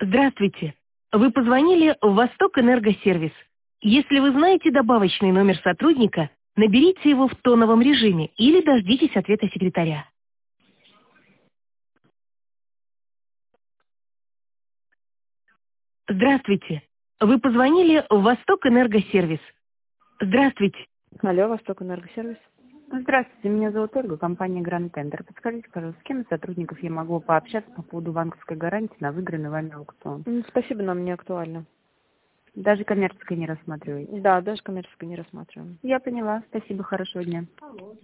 Здравствуйте. Вы позвонили в Восток Энергосервис. Если вы знаете добавочный номер сотрудника, наберите его в тоновом режиме или дождитесь ответа секретаря. Здравствуйте. Вы позвонили в Восток Энергосервис. Здравствуйте. Алло, Восток Энергосервис. Здравствуйте, меня зовут Ольга, компания Grand Tender. Подскажите, пожалуйста, с кем из сотрудников я могу пообщаться по поводу банковской гарантии на выигранный вами аукцион? Спасибо, нам не актуально. Даже коммерческой не рассматриваете? Да, даже коммерческой не рассматриваем. Я поняла. Спасибо, хорошего дня.